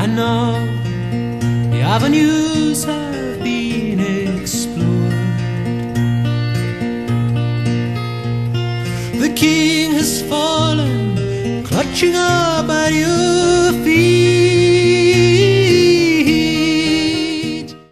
I know the avenues have been explored. The king has fallen, clutching up at your feet.